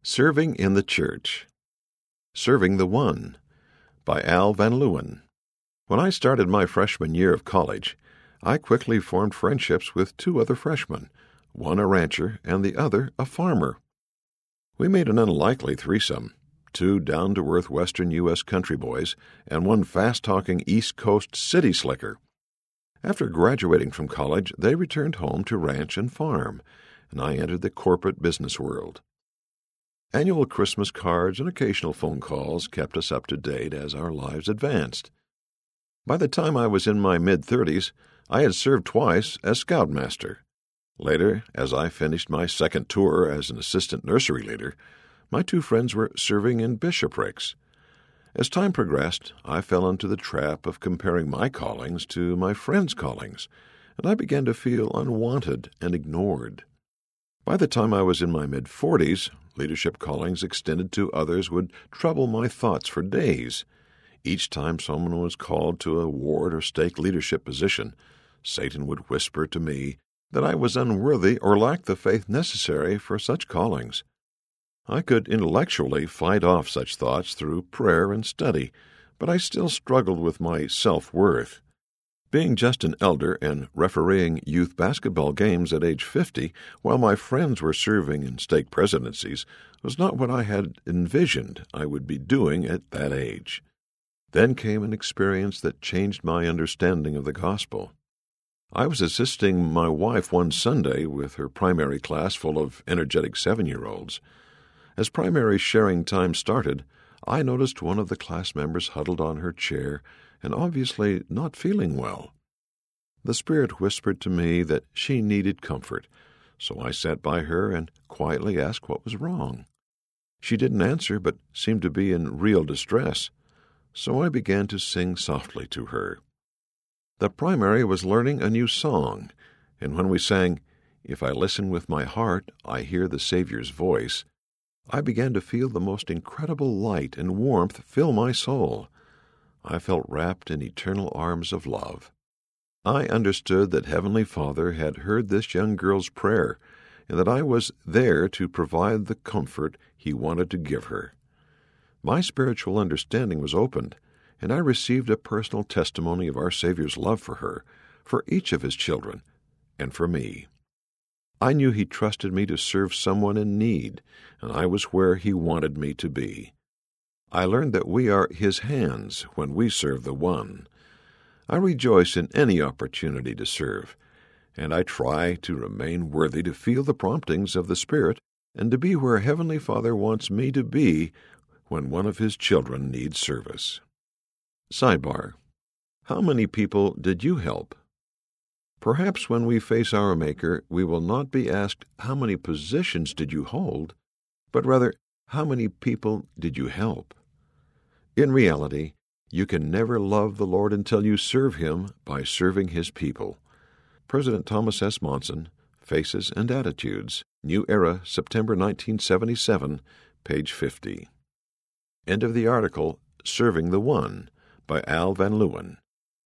Serving in the Church. Serving the One by Al Van Leeuwen. When I started my freshman year of college, I quickly formed friendships with two other freshmen, one a rancher and the other a farmer. We made an unlikely threesome, two down-to-earth western U.S. country boys and one fast-talking East Coast city slicker. After graduating from college, they returned home to ranch and farm, and I entered the corporate business world. Annual Christmas cards and occasional phone calls kept us up to date as our lives advanced. By the time I was in my mid-30s, I had served twice as scoutmaster. Later, as I finished my second tour as an assistant nursery leader, my two friends were serving in bishoprics. As time progressed, I fell into the trap of comparing my callings to my friends' callings, and I began to feel unwanted and ignored. By the time I was in my mid-40s, leadership callings extended to others would trouble my thoughts for days. Each time someone was called to a ward or stake leadership position, Satan would whisper to me that I was unworthy or lacked the faith necessary for such callings. I could intellectually fight off such thoughts through prayer and study, but I still struggled with my self-worth. Being just an elder and refereeing youth basketball games at age 50 while my friends were serving in stake presidencies was not what I had envisioned I would be doing at that age. Then came an experience that changed my understanding of the gospel. I was assisting my wife one Sunday with her primary class full of energetic 7-year-olds. As primary sharing time started, I noticed one of the class members huddled on her chair and obviously not feeling well. The Spirit whispered to me that she needed comfort, so I sat by her and quietly asked what was wrong. She didn't answer, but seemed to be in real distress, so I began to sing softly to her. The primary was learning a new song, and when we sang, "If I listen with my heart, I hear the Savior's voice," I began to feel the most incredible light and warmth fill my soul. I felt wrapped in eternal arms of love. I understood that Heavenly Father had heard this young girl's prayer, and that I was there to provide the comfort He wanted to give her. My spiritual understanding was opened, and I received a personal testimony of our Savior's love for her, for each of His children, and for me. I knew He trusted me to serve someone in need, and I was where He wanted me to be. I learned that we are His hands when we serve the One. I rejoice in any opportunity to serve, and I try to remain worthy to feel the promptings of the Spirit and to be where Heavenly Father wants me to be when one of His children needs service. Sidebar: How many people did you help? Perhaps when we face our Maker, we will not be asked, "How many positions did you hold?" but rather, "How many people did you help?" In reality, you can never love the Lord until you serve Him by serving His people. President Thomas S. Monson, Faces and Attitudes, New Era, September 1977, page 50. End of the article, Serving the One, by Al Van Leeuwen.